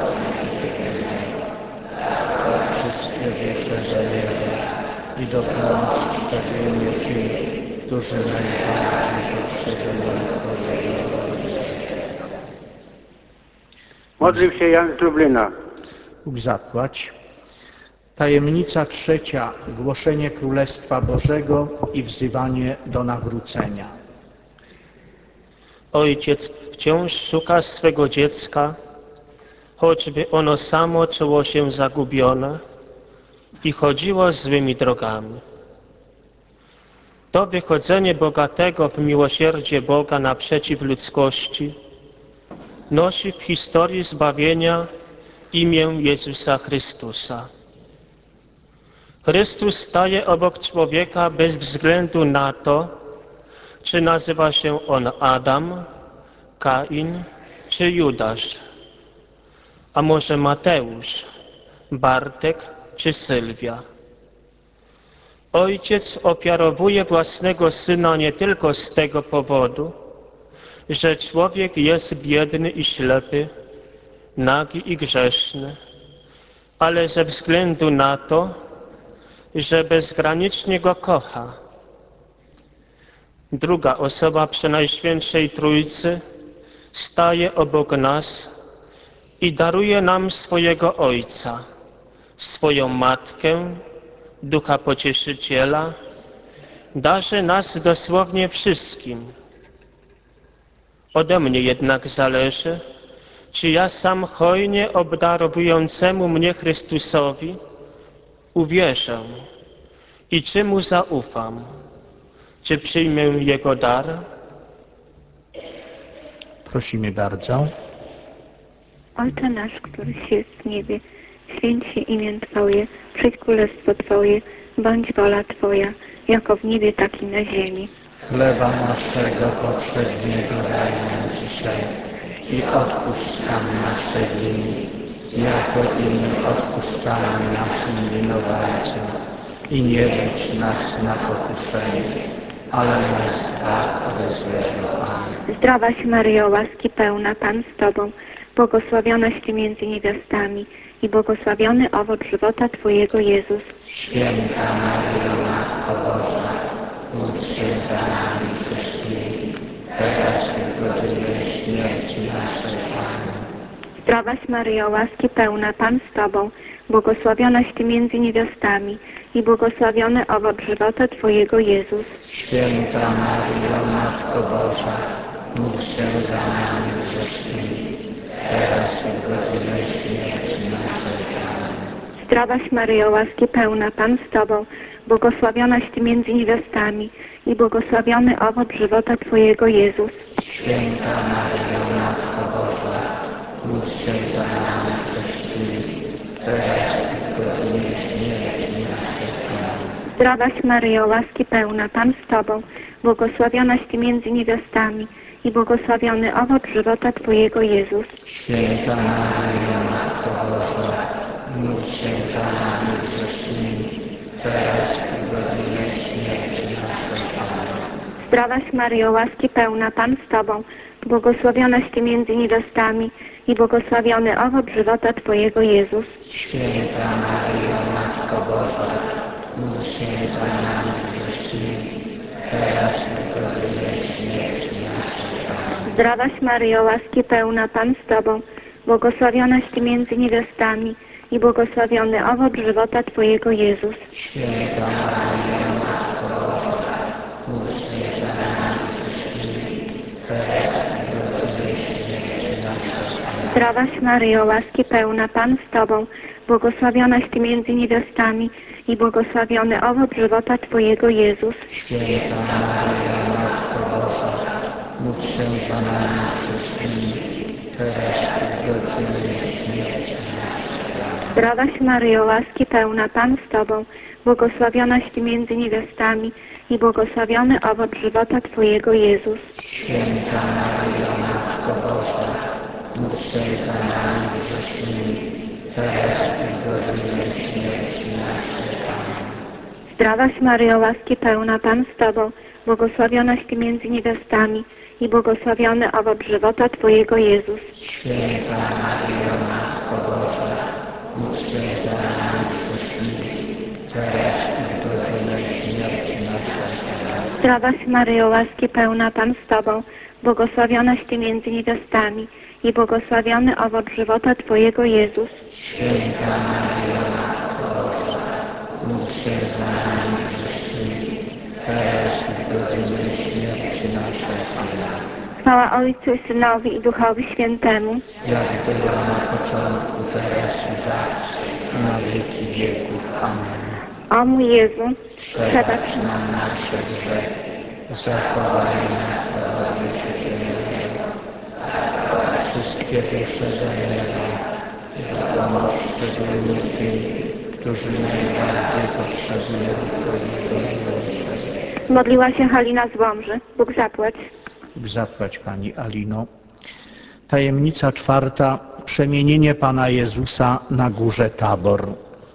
od wszystkie dusze zajęte i dopomóż szczególnie tym, którzy najbardziej potrzebują Twojego miłosierdzia. modlił się Jan z Lublina. Bóg zapłać. Tajemnica trzecia. Głoszenie Królestwa Bożego i wzywanie do nawrócenia. Ojciec wciąż szuka swego dziecka, choćby ono samo czuło się zagubione i chodziło złymi drogami. To wychodzenie bogatego w miłosierdzie Boga naprzeciw ludzkości nosi w historii zbawienia imię Jezusa Chrystusa. Chrystus staje obok człowieka bez względu na to, czy nazywa się on Adam, Kain czy Judasz, a może Mateusz, Bartek czy Sylwia. Ojciec ofiarowuje własnego Syna nie tylko z tego powodu, że człowiek jest biedny i ślepy, nagi i grzeszny, ale ze względu na to, że bezgranicznie Go kocha. Druga osoba Przenajświętszej Trójcy staje obok nas i daruje nam swojego Ojca, swoją Matkę, Ducha Pocieszyciela, darzy nas dosłownie wszystkim. Ode mnie jednak zależy, czy ja sam hojnie obdarowującemu mnie Chrystusowi uwierzę i czy Mu zaufam, Czy przyjmę Jego dar? Prosimy bardzo. Ojcze nasz, któryś jest w niebie, święć się imię Twoje, przyjdź królestwo Twoje, bądź wola Twoja, jako w niebie, tak i na ziemi. Chleba naszego powszedniego daj nam dzisiaj i odpuść nam nasze winy, jako i my odpuszczamy naszym winowajcom. I nie wódź nas na pokuszenie, ale nas zbaw ode złego. Amen. Zdrowaś Maryjo, łaski pełna, Pan z Tobą, błogosławionaś Ty między niewiastami i błogosławiony owoc żywota Twojego, Jezus. Święta Maryjo, Matko Boża, módl się za nami grzesznymi, teraz i w godzinę śmierci naszej. Amen. Zdrowaś Maryjo, łaski pełna, Pan z Tobą, błogosławionaś Ty między niewiastami i błogosławiony owoc żywota Twojego, Jezus. Święta Maryjo, Matko Boża, módl się za nami grzesznymi, teraz i w godzinę śmierci naszej. Amen. Zdrowaś Maryjo, łaski pełna, Pan z Tobą, błogosławionaś Ty między niewiastami i błogosławiony owoc żywota Twojego, Jezus. Święta Maryjo, Matko Boża, módl się za nami grzesznymi, teraz i w godzinę śmierci naszej. Amen. Zdrowaś Maryjo, łaski pełna, Pan z Tobą, błogosławionaś Ty między niewiastami i błogosławiony owoc żywota Twojego, Jezus. Święta Maryjo, Matko Boża, módl się za nami grzesznymi, teraz i w godzinę śmierci naszej. Amen. Zdrowaś Maryjo, łaski pełna, Pan z Tobą, błogosławionaś Ty między niewiastami i błogosławiony owoc żywota Twojego, Jezus. Święta Maryjo, Matko Boża, módl się za nami grzesznymi, teraz i w godzinę śmierci naszej. Amen. Zdrowaś Maryjo, łaski pełna, Pan z Tobą, błogosławionaś Ty między niewiastami i błogosławiony owoc żywota Twojego, Jezus. Święta Maryjo, Matko Boża, módl się za nami grzesznymi, teraz i w godzinę śmierci naszej. Amen. Zdrowaś Maryjo, łaski pełna, Pan z Tobą, błogosławionaś Ty między niewiastami i błogosławiony owoc żywota Twojego, Jezus. Święta Maryjo, Matko Boża, módl się za nami grzesznymi, teraz i w godzinę śmierci naszej. Amen. Zdrowaś Maryjo, łaski pełna, Pan z Tobą, błogosławionaś Ty między niewiastami i błogosławiony owoc żywota Twojego, Jezus. Święta Maryjo, Matko Boża, módl się za nami grzesznymi, teraz i w godzinę śmierci naszej. Amen. Zdrowaś Maryjo, łaski pełna, Pan z Tobą, błogosławionaś Ty między niewiastami i błogosławiony owoc żywota Twojego, Jezus. Święta Maryjo, Matko Boża, módl się za nami grzesznymi, teraz i w godzinę śmierci naszej. Amen. Zdrowaś Maryjo, łaski pełna, Pan z Tobą, błogosławionaś Ty między niewiastami i błogosławiony owoc żywota Twojego, Jezus. Święta Maryjo, Matko Boża, módl się za nami grzesznymi, teraz i w godzinę śmierci naszej. Amen. Chwała Ojcu i Synowi i Duchowi Świętemu, Jak była na początku, teraz i zawsze, i na wieki wieków. Amen. o mój Jezu, Przebacz nam nasze grzechy, zachowaj nas od ognia piekielnego, wszystkie dusze do nieba i dopomóż szczególnie tym, którzy najbardziej potrzebują Twojego miłosierdzia. modliła się Halina z Łomży. Bóg zapłać. Bóg zapłać, Pani Alino. Tajemnica czwarta. Przemienienie Pana Jezusa na górze Tabor.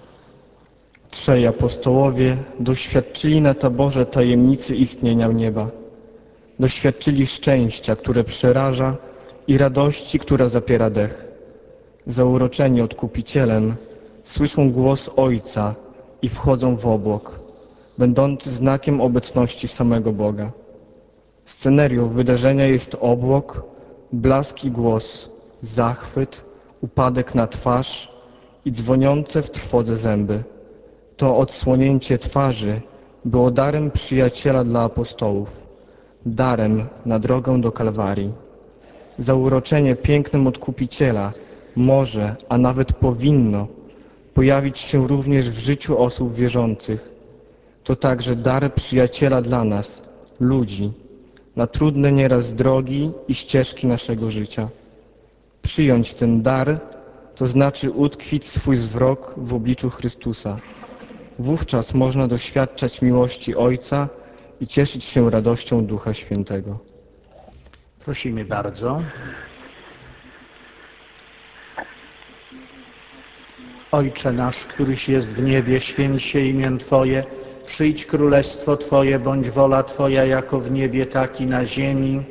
Trzej apostołowie doświadczyli na taborze tajemnicy istnienia nieba. Doświadczyli szczęścia, które przeraża, i radości, która zapiera dech. Zauroczeni Odkupicielem, słyszą głos Ojca i wchodzą w obłok, będący znakiem obecności samego Boga. Scenerią wydarzenia jest obłok, blask i głos, zachwyt, upadek na twarz i dzwoniące w trwodze zęby. To odsłonięcie twarzy było darem przyjaciela dla apostołów, darem na drogę do Kalwarii. Zauroczenie pięknem Odkupiciela może, a nawet powinno pojawić się również w życiu osób wierzących. To także dar przyjaciela dla nas, ludzi, na trudne nieraz drogi i ścieżki naszego życia. Przyjąć ten dar, to znaczy utkwić swój wzrok w obliczu Chrystusa. Wówczas można doświadczać miłości Ojca i cieszyć się radością Ducha Świętego. Prosimy bardzo. Ojcze nasz, któryś jest w niebie, święć się imię Twoje, przyjdź królestwo Twoje, bądź wola Twoja jako w niebie, tak i na ziemi.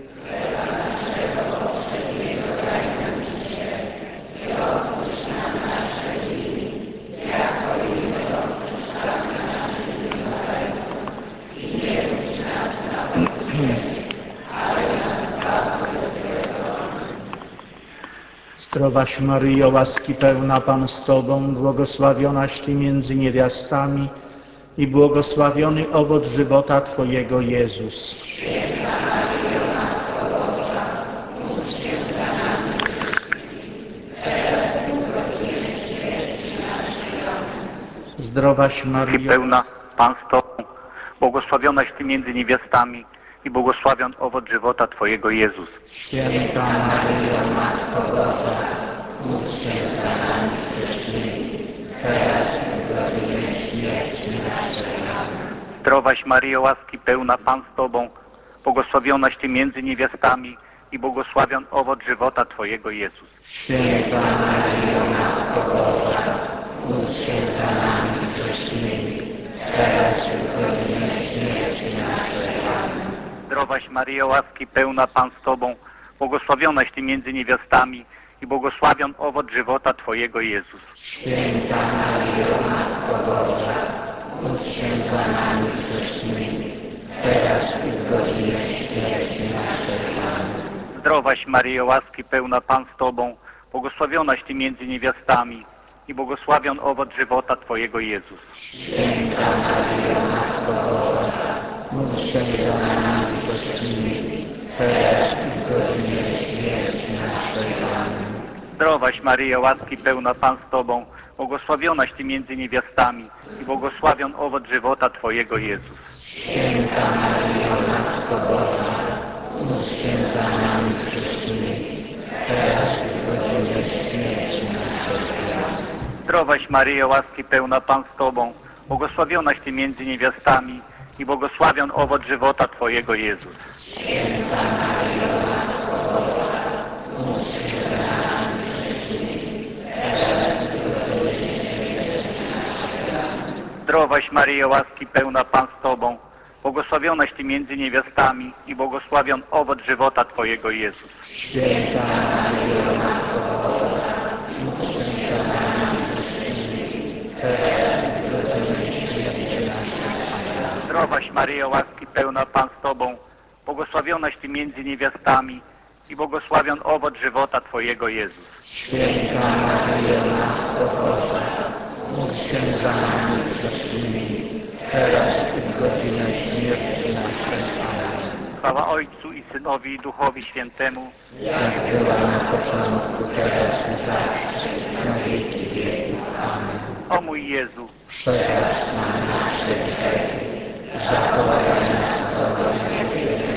Zdrowaś Maryjo, łaski pełna, Pan z Tobą, błogosławionaś Ty między niewiastami i błogosławiony owoc żywota Twojego, Jezus. Święta Maryjo, Matko Boża, módl się za nami grzesznymi, teraz i w godzinie śmierci naszej. Amen. Zdrowaś Maryjo, pełna, Pan z Tobą, błogosławionaś Ty między niewiastami i błogosławion owoc żywota Twojego, Jezus. Święta Maryjo, Matko Boża, módl się za nami grzesznymi, teraz i w godzinie śmierci naszej. Amen. Zdrowaś Maryjo, łaski pełna, Pan z Tobą, błogosławionaś Ty między niewiastami i błogosławion owoc żywota Twojego, Jezus. Święta Maryjo, Matko Boża, módl się za nami grzesznymi, teraz i w godzinie śmierci naszej. Amen. Zdrowaś Maryjo, łaski pełna, Pan z Tobą, błogosławionaś Ty między niewiastami i błogosławion owoc żywota Twojego, Jezus. Święta Maryjo, Matko Boża, módl się za nami grzesznymi, teraz i w godzinie śmierci naszej. Amen. Zdrowaś Maryjo, łaski pełna, Pan z Tobą, błogosławionaś Ty między niewiastami i błogosławion owoc żywota Twojego, Jezus. Święta Maryjo, Matko Boża, módl się za nami grzesznymi, teraz i w godzinie śmierci naszej. Amen. Zdrowaś Maryjo, łaski pełna, Pan z Tobą, błogosławionaś Ty między niewiastami i błogosławion owoc żywota Twojego, Jezus. Święta Maryjo, Matko Boża, módl się za nami grzesznymi, teraz i w godzinie śmierci naszej. Amen. Zdrowaś Maryjo, łaski pełna, Pan z Tobą, błogosławionaś Ty między niewiastami i błogosławion owoc żywota Twojego, Jezus. Święta Maryjo, Matko Boża, módl się za nami grzesznymi, teraz i w godzinie śmierci naszej. Amen. Zdrowaś Maryjo, łaski pełna, Pan z Tobą, błogosławionaś Ty między niewiastami i błogosławion owoc żywota Twojego, Jezus. Święta Maryjo, Matko Boża, módl się za nami grzesznymi, teraz i w godzinie śmierci naszej. Amen. Zdrowaś Maryjo, łaski pełna, Pan z Tobą, błogosławionaś Ty między niewiastami i błogosławion owoc żywota Twojego, Jezus. Święta Maryjo, Matko Boża, módl się za nami grzesznymi, teraz i w godzinę śmierci naszej. Amen. Chwała Ojcu i Synowi i Duchowi Świętemu, jak była na początku, teraz i zawsze, na wieki wieków. Amen. o mój Jezu, przebacz nam nasze grzechy, zachowanie nas za ognia,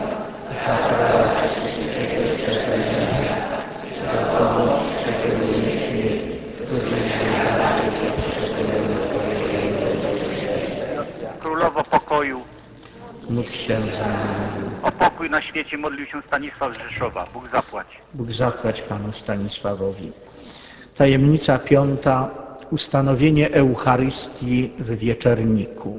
zaprowadź wszystkiego przepełnienia, dopomóż szczególnie tym, którzy najbardziej potrzebują Twojego miłosierdzia. Królowo pokoju, Módl się za nami. o pokój na świecie modlił się Stanisław z Rzeszowa. Bóg zapłać. Bóg zapłać Panu Stanisławowi. Tajemnica piąta. Ustanowienie Eucharystii w wieczerniku.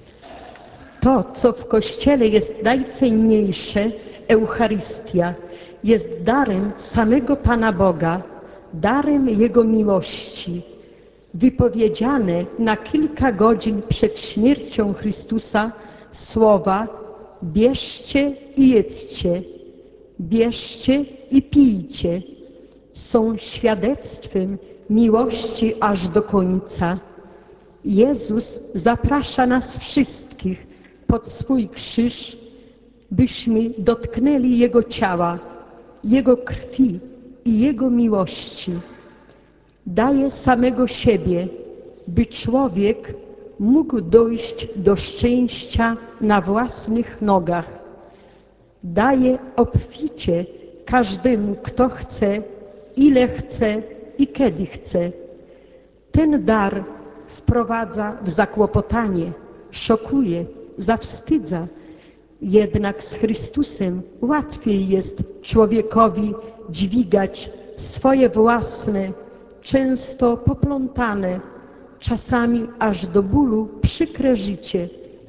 To, co w Kościele jest najcenniejsze, Eucharystia, jest darem samego Pana Boga, darem Jego miłości. Wypowiedziane na kilka godzin przed śmiercią Chrystusa słowa: bierzcie i jedzcie, bierzcie i pijcie, są świadectwem miłości aż do końca. Jezus zaprasza nas wszystkich pod swój krzyż, byśmy dotknęli Jego ciała, Jego krwi i Jego miłości. Daje samego siebie, by człowiek mógł dojść do szczęścia na własnych nogach. Daje obficie każdemu, kto chce, ile chce i kiedy chce. Ten dar wprowadza w zakłopotanie, szokuje, zawstydza. Jednak z Chrystusem łatwiej jest człowiekowi dźwigać swoje własne, często poplątane, czasami aż do bólu przykre życie.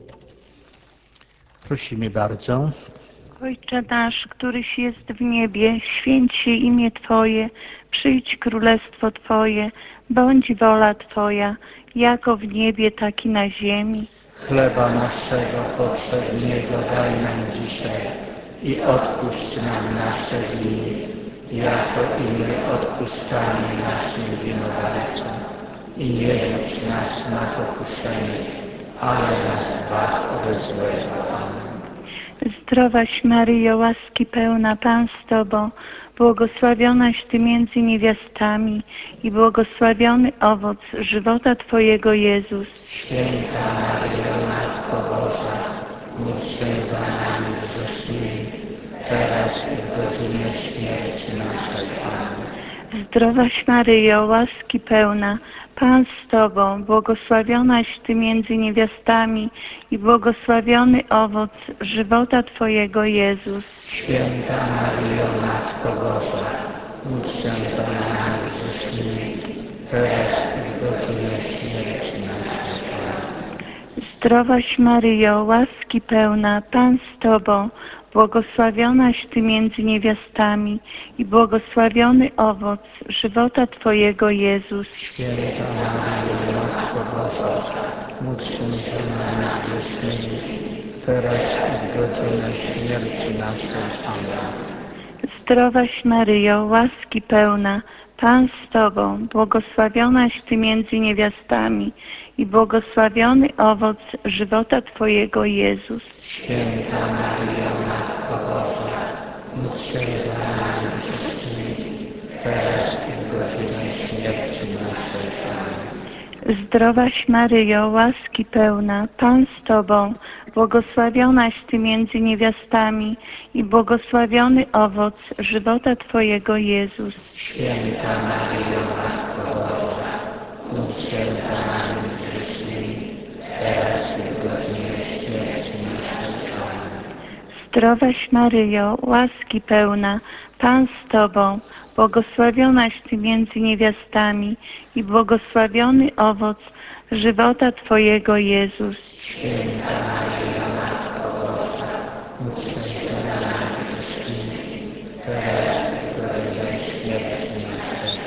Prosimy bardzo. Ojcze nasz, któryś jest w niebie, święć się imię Twoje, przyjdź królestwo Twoje, bądź wola Twoja, jako w niebie, tak i na ziemi. Chleba naszego powszedniego daj nam dzisiaj i odpuść nam nasze winy, jako i my odpuszczamy naszym winowajcom. I nie wódź nas na pokuszenie, ale nas zbaw ode złego. Amen. Zdrowaś Maryjo, łaski pełna, Pan z Tobą, błogosławionaś Ty między niewiastami i błogosławiony owoc żywota Twojego, Jezus. Święta Maryjo, Matko Boża, módl się za nami grzesznymi, teraz i w godzinie śmierci naszej. Amen. Zdrowaś Maryjo, łaski pełna, Pan z Tobą, błogosławionaś Ty między niewiastami i błogosławiony owoc żywota Twojego, Jezus. Święta Maryjo, Matko Boża, módl się za nami grzesznymi, teraz i w godzinie śmierci naszej. Amen. Zdrowaś Maryjo, łaski pełna, Pan z Tobą, błogosławionaś Ty między niewiastami i błogosławiony owoc żywota Twojego, Jezus. Święta Maryjo, Matko Boża, módl się za nami grzesznymi, teraz i w godzinę śmierci naszej. Amen. Zdrowaś Maryjo, łaski pełna, Pan z Tobą, błogosławionaś Ty między niewiastami i błogosławiony owoc żywota Twojego, Jezus. Święta Maryjo, Matko Boża, módl się za nami grzesznymi, teraz i w godzinę śmierci naszej. Amen. Zdrowaś Maryjo, łaski pełna, Pan z Tobą, błogosławionaś Ty między niewiastami i błogosławiony owoc żywota Twojego, Jezus. Święta Maryjo, Matko Boża, módl się za nami grzesznymi, teraz i w godzinę śmierci naszej. Amen. Zdrowaś Maryjo, łaski pełna, Pan z Tobą, błogosławionaś Ty między niewiastami i błogosławiony owoc żywota Twojego, Jezus. Święta Maryjo, Matko Boża, módl się za nami grzesznymi, teraz i w godzinę śmierci naszej.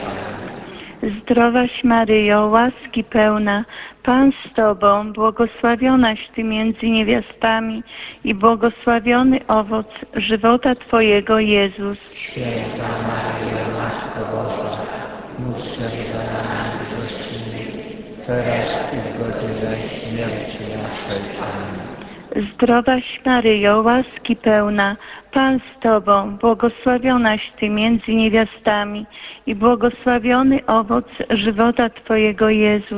Amen. Zdrowaś Maryjo, łaski pełna, Pan z Tobą, błogosławionaś Ty między niewiastami i błogosławiony owoc żywota Twojego, Jezus. Święta Maryjo, Matko Boża, módl się za nami grzesznymi, teraz i w godzinę śmierci naszej. Amen. Zdrowaś Maryjo, łaski pełna, Pan z Tobą, błogosławionaś Ty między niewiastami i błogosławiony owoc żywota Twojego, Jezus.